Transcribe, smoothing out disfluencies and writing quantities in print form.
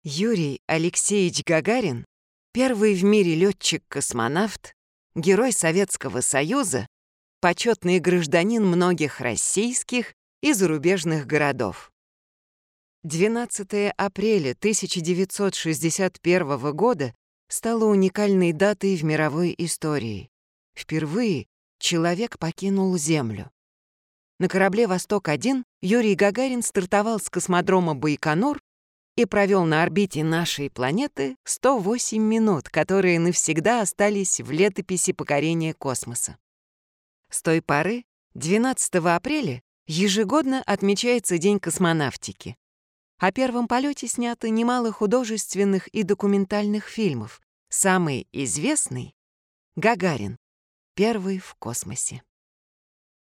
Юрий Алексеевич Гагарин — первый в мире летчик-космонавт, герой Советского Союза, почетный гражданин многих российских и зарубежных городов. 12 апреля 1961 года стало уникальной датой в мировой истории. Впервые человек покинул Землю. На корабле «Восток-1» Юрий Гагарин стартовал с космодрома Байконур и провел на орбите нашей планеты 108 минут, которые навсегда остались в летописи покорения космоса. С той поры, 12 апреля, ежегодно отмечается День космонавтики. О первом полете снято немало художественных и документальных фильмов. Самый известный — «Гагарин. Первый в космосе».